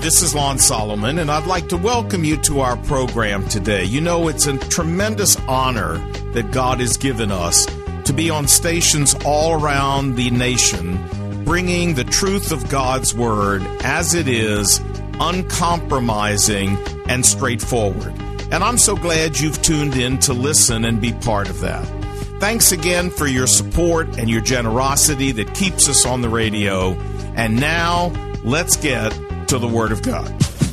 this is Lon Solomon, and I'd like to welcome you to our program today. You know, it's a tremendous honor that God has given us to be on stations all around the nation, bringing the truth of God's Word as it is, uncompromising and straightforward. And I'm so glad you've tuned in to listen and be part of that. Thanks again for your support and your generosity that keeps us on the radio. And now, let's get to the Word of God.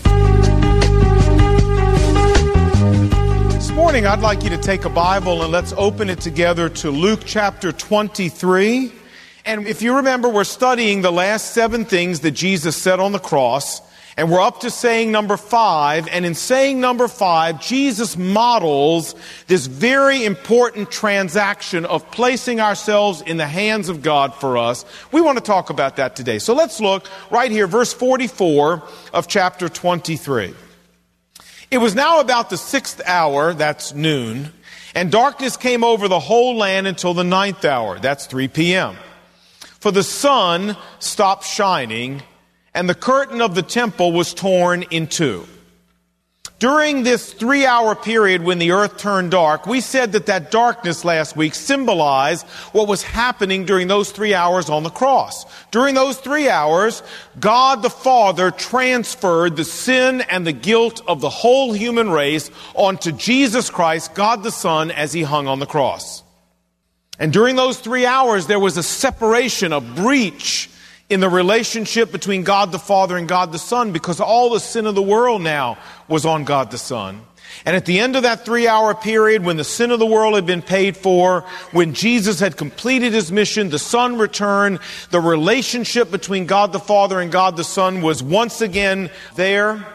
This morning, I'd like you to take a Bible and let's open it together to Luke chapter 23. And if you remember, we're studying the last 7 things that Jesus said on the cross. And we're up to saying number 5. And in saying number 5, Jesus models this very important transaction of placing ourselves in the hands of God for us. We want to talk about that today. So let's look right here, verse 44 of chapter 23. It was now about the 6th hour, that's noon, and darkness came over the whole land until the 9th hour, that's 3 p.m. For the sun stopped shining, and the curtain of the temple was torn in two. During this 3-hour period when the earth turned dark, we said that darkness last week symbolized what was happening during those 3 hours on the cross. During those 3 hours, God the Father transferred the sin and the guilt of the whole human race onto Jesus Christ, God the Son, as He hung on the cross. And during those 3 hours, there was a separation, a breach in the relationship between God the Father and God the Son, because all the sin of the world now was on God the Son. And at the end of that 3-hour period, when the sin of the world had been paid for, when Jesus had completed His mission, the Son returned, the relationship between God the Father and God the Son was once again there.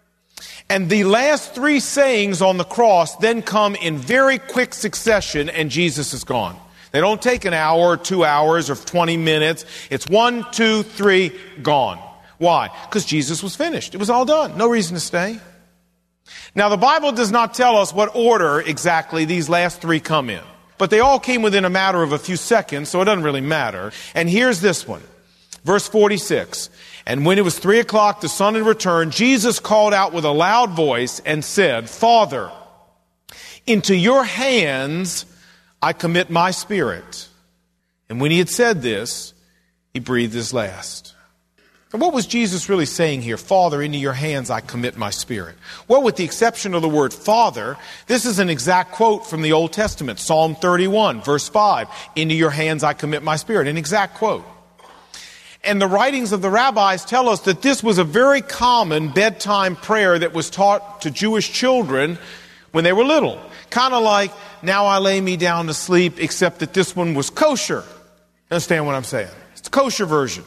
And the last 3 sayings on the cross then come in very quick succession, and Jesus is gone. They don't take an hour or 2 hours or 20 minutes. It's 1, 2, 3, gone. Why? Because Jesus was finished. It was all done. No reason to stay. Now, the Bible does not tell us what order exactly these last 3 come in. But they all came within a matter of a few seconds, so it doesn't really matter. And here's this one. Verse 46. And when it was 3 o'clock, the sun had returned. Jesus called out with a loud voice and said, Father, into your hands I commit my spirit. And when He had said this, He breathed His last. And what was Jesus really saying here? Father, into your hands I commit my spirit. Well, with the exception of the word Father, this is an exact quote from the Old Testament. Psalm 31, verse 5. Into your hands I commit my spirit. An exact quote. And the writings of the rabbis tell us that this was a very common bedtime prayer that was taught to Jewish children when they were little. Kind of like, now I lay me down to sleep, except that this one was kosher. Understand what I'm saying? It's the kosher version.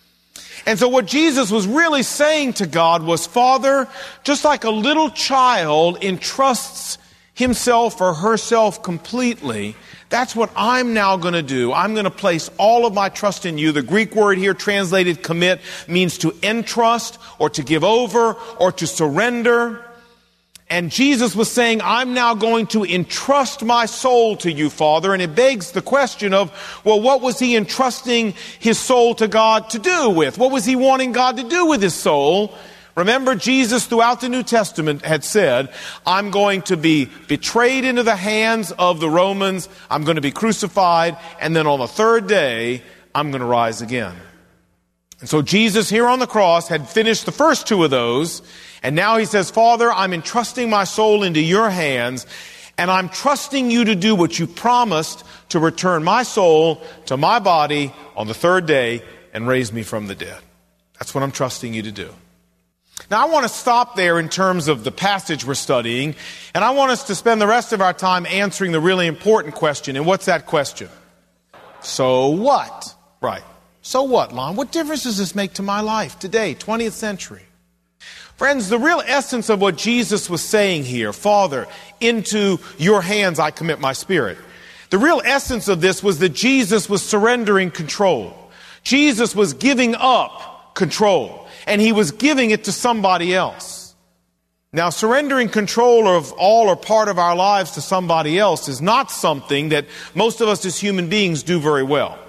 And so what Jesus was really saying to God was, Father, just like a little child entrusts himself or herself completely, that's what I'm now going to do. I'm going to place all of my trust in you. The Greek word here translated commit means to entrust or to give over or to surrender. And Jesus was saying, I'm now going to entrust my soul to you, Father. And it begs the question of, well, what was He entrusting His soul to God to do with? What was He wanting God to do with His soul? Remember, Jesus throughout the New Testament had said, I'm going to be betrayed into the hands of the Romans. I'm going to be crucified. And then on the 3rd day, I'm going to rise again. And so Jesus here on the cross had finished the first 2 of those. And now He says, Father, I'm entrusting my soul into your hands, and I'm trusting you to do what you promised, to return my soul to my body on the 3rd day and raise me from the dead. That's what I'm trusting you to do. Now, I want to stop there in terms of the passage we're studying, and I want us to spend the rest of our time answering the really important question. And what's that question? So what? Right. So what, Lon? What difference does this make to my life today, 20th century? Friends, the real essence of what Jesus was saying here, Father, into your hands I commit my spirit. The real essence of this was that Jesus was surrendering control. Jesus was giving up control, and He was giving it to somebody else. Now, surrendering control of all or part of our lives to somebody else is not something that most of us as human beings do very well.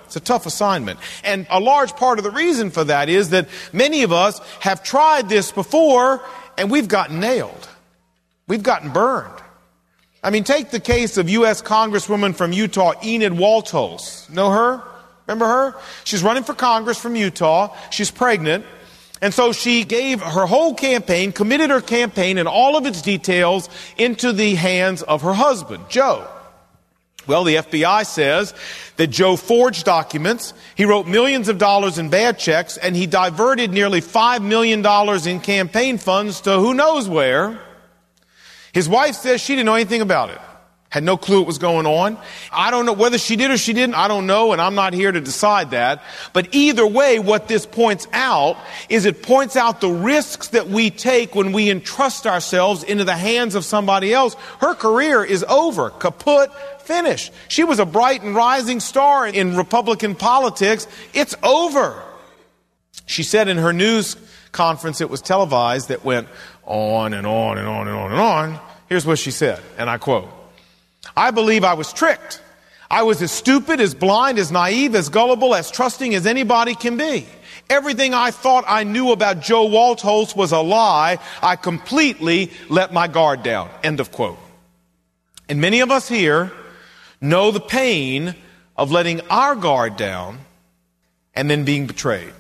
It's a tough assignment. And a large part of the reason for that is that many of us have tried this before and we've gotten nailed. We've gotten burned. I mean, take the case of U.S. Congresswoman from Utah, Enid Waltholz. Know her? Remember her? She's running for Congress from Utah. She's pregnant. And so she gave her whole campaign, committed her campaign and all of its details into the hands of her husband, Joe. Well, the FBI says that Joe forged documents, he wrote millions of dollars in bad checks, and he diverted nearly $5 million in campaign funds to who knows where. His wife says she didn't know anything about it. Had no clue what was going on. I don't know whether she did or she didn't. I don't know, and I'm not here to decide that. But either way, what this points out is it points out the risks that we take when we entrust ourselves into the hands of somebody else. Her career is over. Kaput. Finish. She was a bright and rising star in Republican politics. It's over. She said in her news conference, it was televised, that went on and on and on and on and on. Here's what she said, and I quote, "I believe I was tricked. I was as stupid, as blind, as naive, as gullible, as trusting as anybody can be. Everything I thought I knew about Joe Waltholz was a lie. I completely let my guard down." End of quote. And many of us here know the pain of letting our guard down and then being betrayed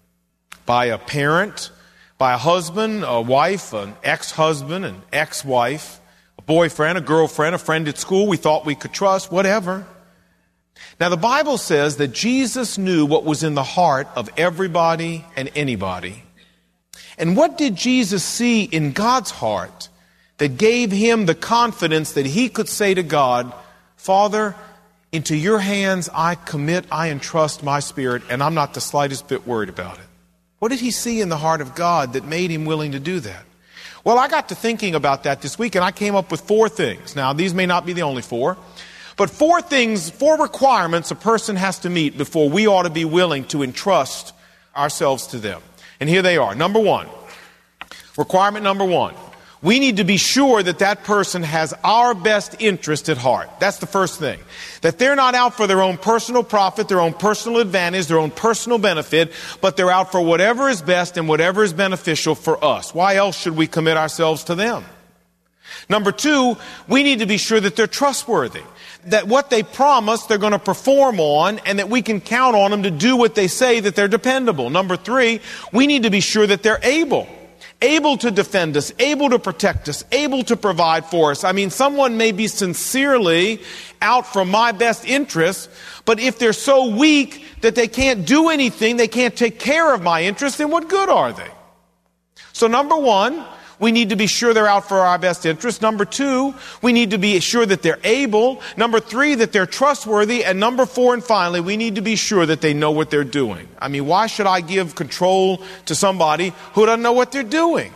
by a parent, by a husband, a wife, an ex-husband, an ex-wife, a boyfriend, a girlfriend, a friend at school we thought we could trust, whatever. Now, the Bible says that Jesus knew what was in the heart of everybody and anybody. And what did Jesus see in God's heart that gave him the confidence that he could say to God, "Father, into your hands I commit, I entrust my spirit, and I'm not the slightest bit worried about it"? What did he see in the heart of God that made him willing to do that? Well, I got to thinking about that this week, and I came up with 4 things. Now, these may not be the only 4, but 4 things, 4 requirements a person has to meet before we ought to be willing to entrust ourselves to them. And here they are. Number 1, requirement number 1. We need to be sure that that person has our best interest at heart. That's the first thing. That they're not out for their own personal profit, their own personal advantage, their own personal benefit, but they're out for whatever is best and whatever is beneficial for us. Why else should we commit ourselves to them? Number 2, we need to be sure that they're trustworthy. That what they promise they're going to perform on, and that we can count on them to do what they say, that they're dependable. Number 3, we need to be sure that they're able to defend us, able to protect us, able to provide for us. I mean, someone may be sincerely out for my best interests, but if they're so weak that they can't do anything, they can't take care of my interests, then what good are they? So number 1, we need to be sure they're out for our best interest. Number 2, we need to be sure that they're able. Number 3, that they're trustworthy. And number 4, and finally, we need to be sure that they know what they're doing. I mean, why should I give control to somebody who doesn't know what they're doing?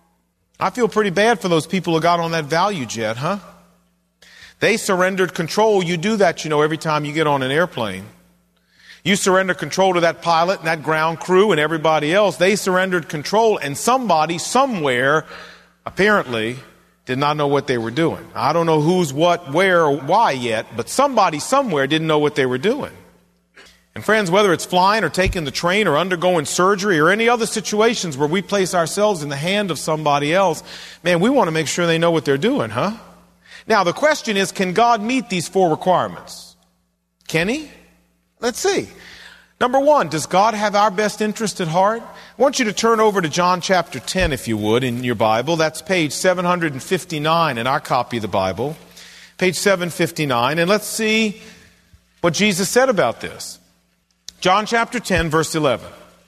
I feel pretty bad for those people who got on that value jet, huh? They surrendered control. You do that, every time you get on an airplane. You surrender control to that pilot and that ground crew and everybody else. They surrendered control, and somebody somewhere apparently did not know what they were doing. I don't know who's, what, where, or why yet, but somebody somewhere didn't know what they were doing. And friends, whether it's flying or taking the train or undergoing surgery or any other situations where we place ourselves in the hand of somebody else, man, we want to make sure they know what they're doing, huh? Now, the question is, can God meet these 4 requirements? Can he? Let's see. Number 1, does God have our best interest at heart? I want you to turn over to John chapter 10, if you would, in your Bible. That's page 759 in our copy of the Bible. Page 759. And let's see what Jesus said about this. John chapter 10, verse 11.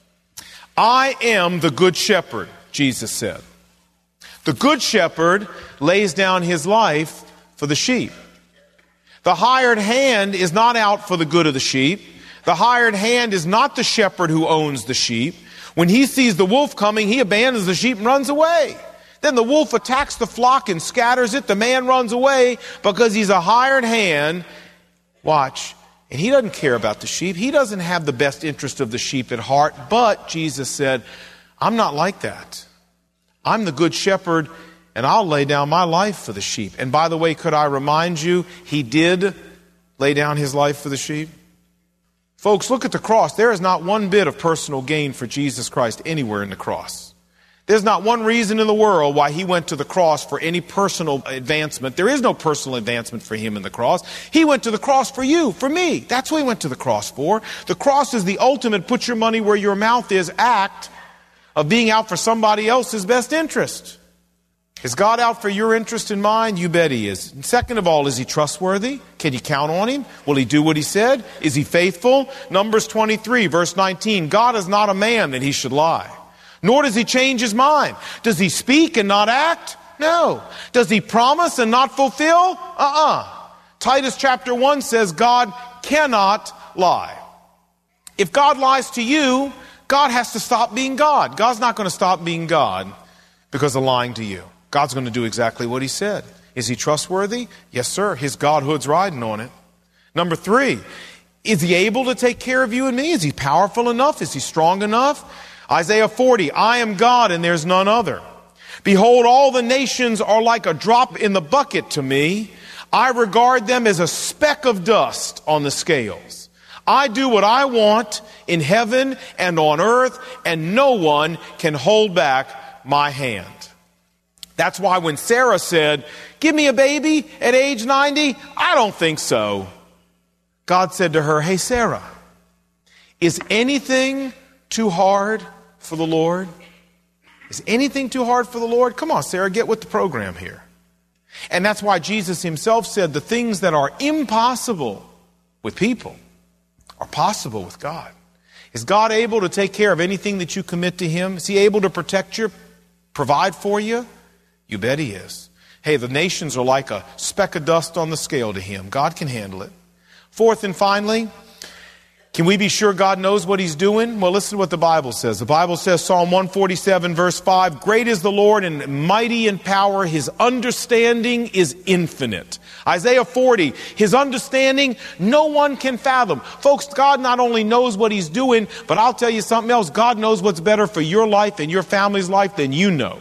"I am the good shepherd," Jesus said. "The good shepherd lays down his life for the sheep. The hired hand is not out for the good of the sheep. The hired hand is not the shepherd who owns the sheep. When he sees the wolf coming, he abandons the sheep and runs away. Then the wolf attacks the flock and scatters it. The man runs away because he's a hired hand." Watch. "And he doesn't care about the sheep. He doesn't have the best interest of the sheep at heart." But Jesus said, "I'm not like that. I'm the good shepherd, and I'll lay down my life for the sheep." And by the way, could I remind you, he did lay down his life for the sheep? Folks, look at the cross. There is not one bit of personal gain for Jesus Christ anywhere in the cross. There's not one reason in the world why he went to the cross for any personal advancement. There is no personal advancement for him in the cross. He went to the cross for you, for me. That's what he went to the cross for. The cross is the ultimate put your money where your mouth is act of being out for somebody else's best interest. Is God out for your interest and mine? You bet he is. And second of all, is he trustworthy? Can you count on him? Will he do what he said? Is he faithful? Numbers 23, verse 19. God is not a man that he should lie, nor does he change his mind. Does he speak and not act? No. Does he promise and not fulfill? Titus chapter 1 says God cannot lie. If God lies to you, God has to stop being God. God's not going to stop being God because of lying to you. God's going to do exactly what he said. Is he trustworthy? Yes, sir. His Godhood's riding on it. Number 3, is he able to take care of you and me? Is he powerful enough? Is he strong enough? Isaiah 40, I am God and there's none other. Behold, all the nations are like a drop in the bucket to me. I regard them as a speck of dust on the scales. I do what I want in heaven and on earth, and no one can hold back my hand. That's why when Sarah said, give me a baby at age 90, I don't think so. God said to her, hey, Sarah, is anything too hard for the Lord? Is anything too hard for the Lord? Come on, Sarah, get with the program here. And that's why Jesus himself said the things that are impossible with people are possible with God. Is God able to take care of anything that you commit to him? Is he able to protect you, provide for you? You bet he is. Hey, the nations are like a speck of dust on the scale to him. God can handle it. Fourth and finally, can we be sure God knows what he's doing? Well, listen to what the Bible says. The Bible says, Psalm 147, verse 5, great is the Lord and mighty in power. His understanding is infinite. Isaiah 40, his understanding, no one can fathom. Folks, God not only knows what he's doing, but I'll tell you something else. God knows what's better for your life and your family's life than you know.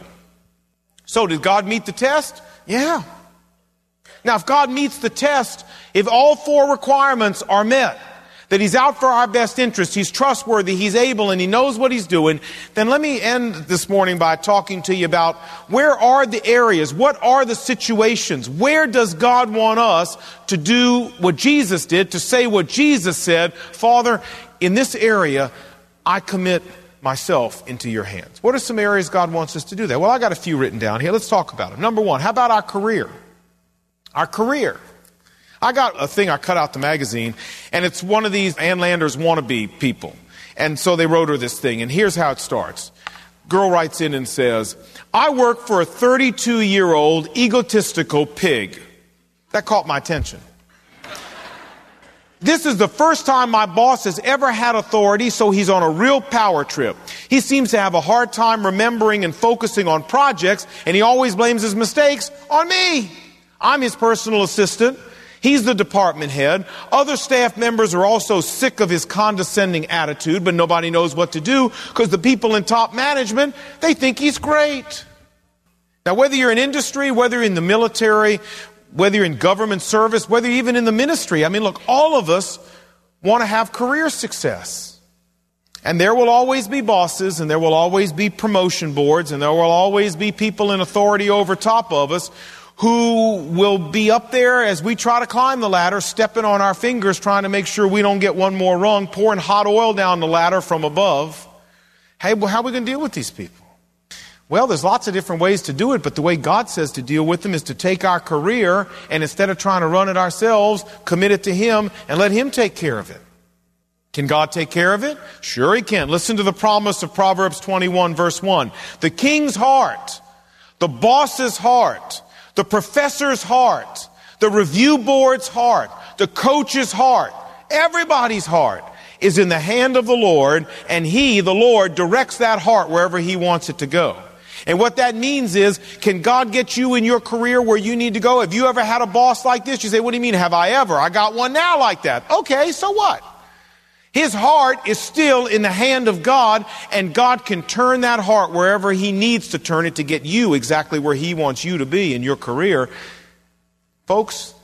So did God meet the test? Yeah. Now, if God meets the test, if all 4 requirements are met, that he's out for our best interest, he's trustworthy, he's able, and he knows what he's doing, then let me end this morning by talking to you about where are the areas, what are the situations, where does God want us to do what Jesus did, to say what Jesus said, Father, in this area, I commit myself into your hands. What are some areas God wants us to do that? Well, I got a few written down here. Let's talk about them. Number 1, how about our career? Our career. I got a thing I cut out the magazine, and it's one of these Ann Landers wannabe people. And so they wrote her this thing, and here's how it starts. Girl writes in and says, I work for a 32-year-old egotistical pig. That caught my attention. This is the first time my boss has ever had authority, so he's on a real power trip. He seems to have a hard time remembering and focusing on projects, and he always blames his mistakes on me. I'm his personal assistant. He's the department head. Other staff members are also sick of his condescending attitude, but nobody knows what to do because the people in top management, they think he's great. Now, whether you're in industry, whether you're in the military, whether you're in government service, whether you're even in the ministry, I mean, look, all of us want to have career success. And there will always be bosses, and there will always be promotion boards, and there will always be people in authority over top of us who will be up there as we try to climb the ladder, stepping on our fingers, trying to make sure we don't get one more rung, pouring hot oil down the ladder from above. Hey, well, how are we going to deal with these people? Well, there's lots of different ways to do it, but the way God says to deal with them is to take our career and instead of trying to run it ourselves, commit it to him and let him take care of it. Can God take care of it? Sure he can. Listen to the promise of Proverbs 21 verse 1. The king's heart, the boss's heart, the professor's heart, the review board's heart, the coach's heart, everybody's heart is in the hand of the Lord, and he, the Lord, directs that heart wherever he wants it to go. And what that means is, can God get you in your career where you need to go? Have you ever had a boss like this? You say, what do you mean, have I ever? I got one now like that. Okay, so what? His heart is still in the hand of God, and God can turn that heart wherever he needs to turn it to get you exactly where he wants you to be in your career. Folks,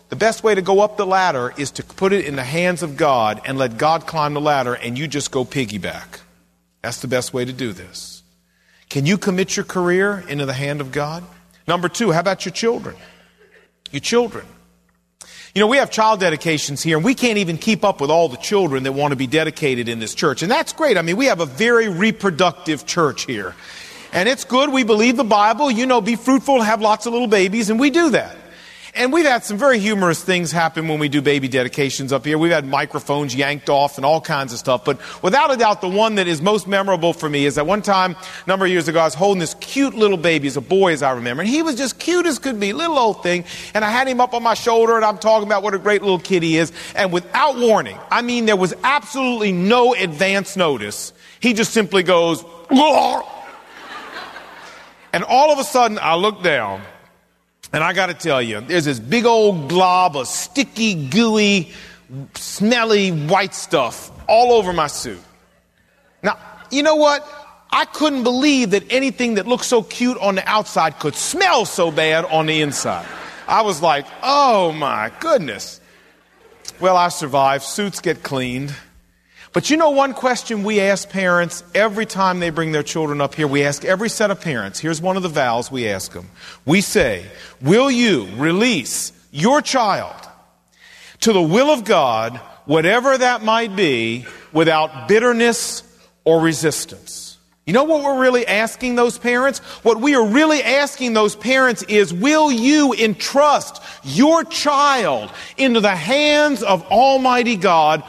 the best way to go up the ladder is to put it in the hands of God and let God climb the ladder and you just go piggyback. That's the best way to do this. Can you commit your career into the hand of God? Number 2, how about your children? Your children. You know, we have child dedications here, and we can't even keep up with all the children that want to be dedicated in this church. And that's great. I mean, we have a very reproductive church here. And it's good. We believe the Bible. You know, be fruitful, have lots of little babies, and we do that. And we've had some very humorous things happen when we do baby dedications up here. We've had microphones yanked off and all kinds of stuff. But without a doubt, the one that is most memorable for me is that one time, a number of years ago, I was holding this cute little baby, as a boy, as I remember. And he was just cute as could be, little old thing. And I had him up on my shoulder, and I'm talking about what a great little kid he is. And without warning, I mean, there was absolutely no advance notice. He just simply goes, "Whoa!" And all of a sudden, I look down. And I got to tell you, there's this big old glob of sticky, gooey, smelly white stuff all over my suit. Now, you know what? I couldn't believe that anything that looked so cute on the outside could smell so bad on the inside. I was like, oh my goodness. Well, I survived. Suits get cleaned. But you know one question we ask parents every time they bring their children up here? We ask every set of parents. Here's one of the vows we ask them. We say, will you release your child to the will of God, whatever that might be, without bitterness or resistance? You know what we're really asking those parents? What we are really asking those parents is, will you entrust your child into the hands of Almighty God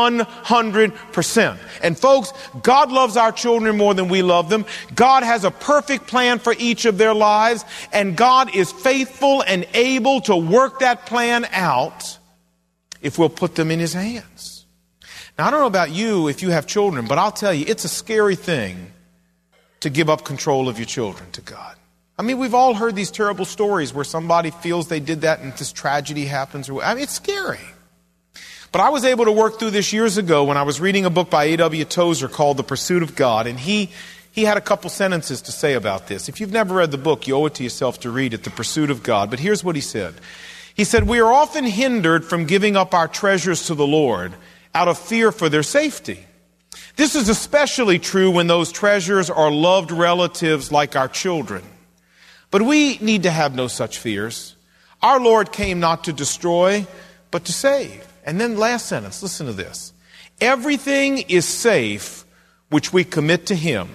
100%? And folks, God loves our children more than we love them. God has a perfect plan for each of their lives, and God is faithful and able to work that plan out if we'll put them in His hands. Now, I don't know about you if you have children, but I'll tell you, it's a scary thing to give up control of your children to God. I mean, we've all heard these terrible stories where somebody feels they did that and this tragedy happens. I mean, it's scary. But I was able to work through this years ago when I was reading a book by A.W. Tozer called The Pursuit of God, and he had a couple sentences to say about this. If you've never read the book, you owe it to yourself to read it, The Pursuit of God. But here's what he said. He said, we are often hindered from giving up our treasures to the Lord out of fear for their safety. This is especially true when those treasures are loved relatives like our children. But we need to have no such fears. Our Lord came not to destroy, but to save. And then last sentence, listen to this. Everything is safe which we commit to Him,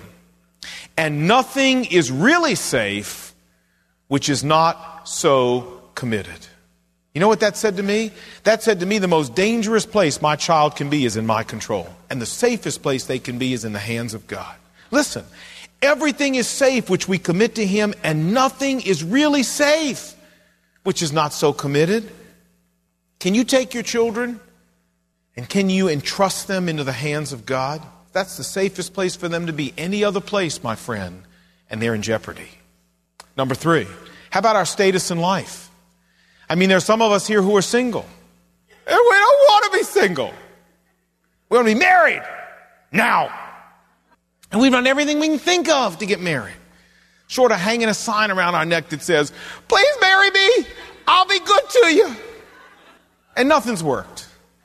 and nothing is really safe which is not so committed. You know what that said to me? That said to me, the most dangerous place my child can be is in my control. And the safest place they can be is in the hands of God. Listen, everything is safe which we commit to Him, and nothing is really safe which is not so committed. Can you take your children and can you entrust them into the hands of God? That's the safest place for them to be. Any other place, my friend, and they're in jeopardy. Number 3, how about our status in life? I mean, there are some of us here who are single. And we don't want to be single. We want to be married now. And we've done everything we can think of to get married. Short of hanging a sign around our neck that says, please marry me, I'll be good to you. And nothing's worked.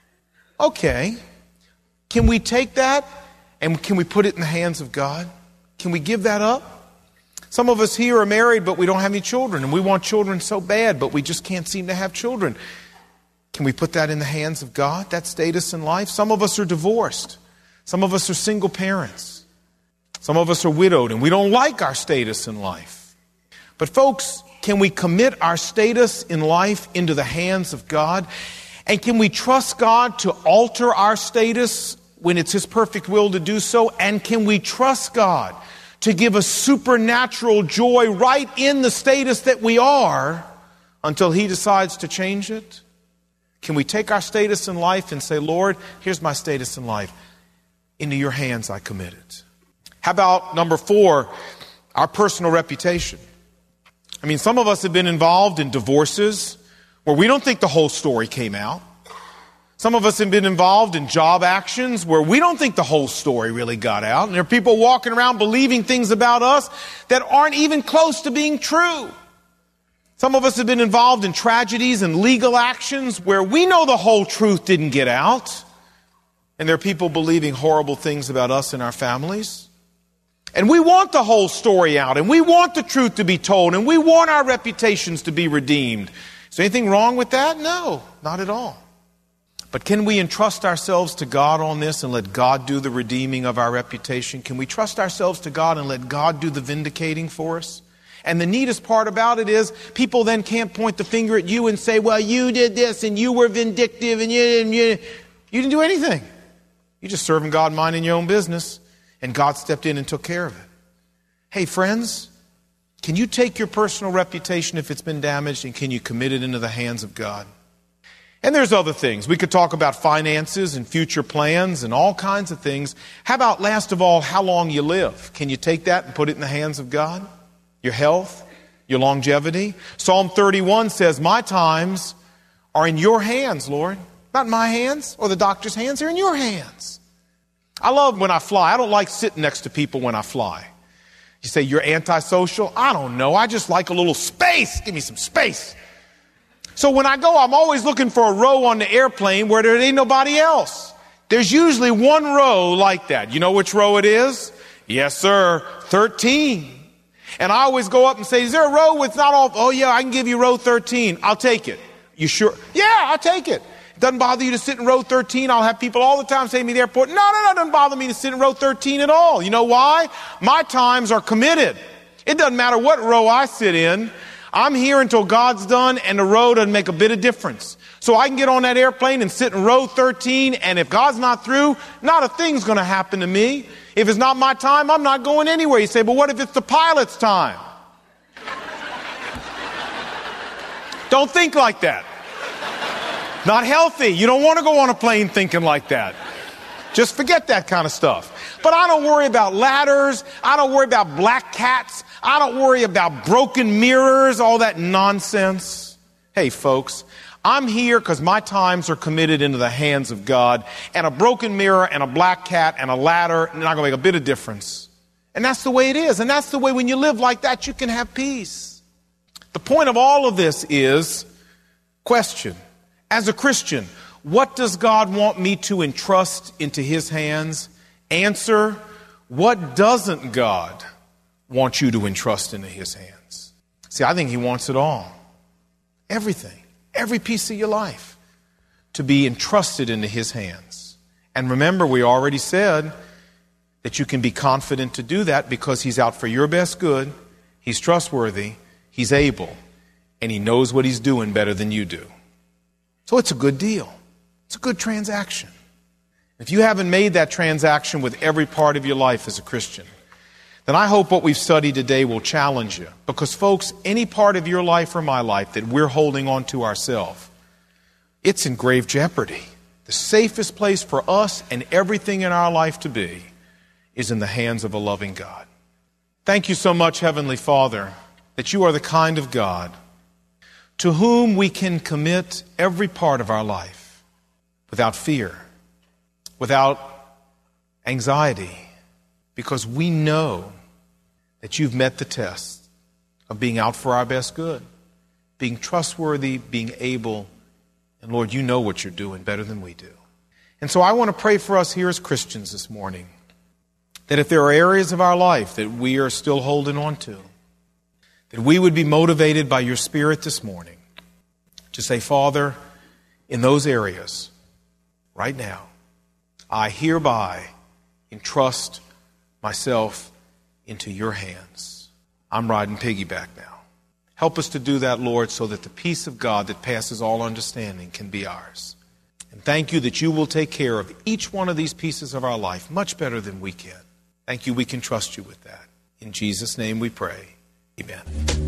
Okay. Can we take that and can we put it in the hands of God? Can we give that up? Some of us here are married, but we don't have any children, and we want children so bad, but we just can't seem to have children. Can we put that in the hands of God, that status in life? Some of us are divorced. Some of us are single parents. Some of us are widowed, and we don't like our status in life. But folks, can we commit our status in life into the hands of God? And can we trust God to alter our status when it's His perfect will to do so? And can we trust God to give us supernatural joy right in the status that we are until He decides to change it? Can we take our status in life and say, Lord, here's my status in life. Into your hands I commit it. How about number 4, our personal reputation? I mean, some of us have been involved in divorces where we don't think the whole story came out. Some of us have been involved in job actions where we don't think the whole story really got out. And there are people walking around believing things about us that aren't even close to being true. Some of us have been involved in tragedies and legal actions where we know the whole truth didn't get out. And there are people believing horrible things about us and our families. And we want the whole story out, and we want the truth to be told, and we want our reputations to be redeemed. Is there anything wrong with that? No, not at all. But can we entrust ourselves to God on this and let God do the redeeming of our reputation? Can we trust ourselves to God and let God do the vindicating for us? And the neatest part about it is people then can't point the finger at you and say, well, you did this and you were vindictive and you didn't do anything. You're just serving God, minding your own business. And God stepped in and took care of it. Hey, friends, can you take your personal reputation if it's been damaged, and can you commit it into the hands of God? And there's other things. We could talk about finances and future plans and all kinds of things. How about, last of all, how long you live? Can you take that and put it in the hands of God? Your health, your longevity. Psalm 31 says, my times are in your hands, Lord. Not in my hands or the doctor's hands. They're in your hands. I love when I fly. I don't like sitting next to people when I fly. You say, you're antisocial? I don't know. I just like a little space. Give me some space. So when I go, I'm always looking for a row on the airplane where there ain't nobody else. There's usually one row like that. You know which row it is? Yes, sir. 13. And I always go up and say, is there a row with not all? Oh, yeah, I can give you row 13. I'll take it. You sure? Yeah, I'll take it. It doesn't bother you to sit in row 13. I'll have people all the time say to me at the airport, no, it doesn't bother me to sit in row 13 at all. You know why? My times are committed. It doesn't matter what row I sit in. I'm here until God's done, and the row doesn't make a bit of difference. So I can get on that airplane and sit in row 13, and if God's not through, not a thing's going to happen to me. If it's not my time, I'm not going anywhere. You say, but what if it's the pilot's time? Don't think like that. Not healthy. You don't want to go on a plane thinking like that. Just forget that kind of stuff. But I don't worry about ladders. I don't worry about black cats. I don't worry about broken mirrors, all that nonsense. Hey, folks, I'm here because my times are committed into the hands of God. And a broken mirror and a black cat and a ladder are not going to make a bit of difference. And that's the way it is. And that's the way when you live like that, you can have peace. The point of all of this is, question. As a Christian, what does God want me to entrust into His hands? Answer, what doesn't God want you to entrust into His hands? See, I think He wants it all. Everything, every piece of your life to be entrusted into His hands. And remember, we already said that you can be confident to do that because He's out for your best good. He's trustworthy, He's able, and He knows what He's doing better than you do. So it's a good deal. It's a good transaction. If you haven't made that transaction with every part of your life as a Christian, then I hope what we've studied today will challenge you. Because, folks, any part of your life or my life that we're holding on to ourselves, it's in grave jeopardy. The safest place for us and everything in our life to be is in the hands of a loving God. Thank you so much, Heavenly Father, that you are the kind of God to whom we can commit every part of our life without fear, without anxiety, because we know that you've met the test of being out for our best good, being trustworthy, being able, and Lord, you know what you're doing better than we do. And so I want to pray for us here as Christians this morning, that if there are areas of our life that we are still holding on to, that we would be motivated by your Spirit this morning to say, Father, in those areas, right now, I hereby entrust myself into your hands. I'm riding piggyback now. Help us to do that, Lord, so that the peace of God that passes all understanding can be ours. And thank you that you will take care of each one of these pieces of our life much better than we can. Thank you, we can trust you with that. In Jesus' name we pray. Amen.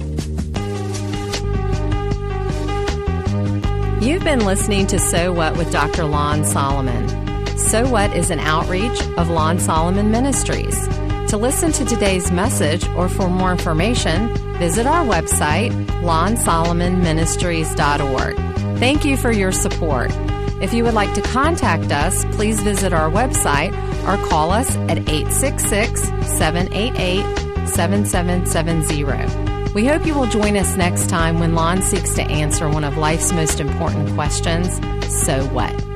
You've been listening to So What with Dr. Lon Solomon. So What is an outreach of Lon Solomon Ministries. To listen to today's message or for more information, visit our website, lonsolomonministries.org. Thank you for your support. If you would like to contact us, please visit our website or call us at 866-788-7770. We hope you will join us next time when Lon seeks to answer one of life's most important questions, so what?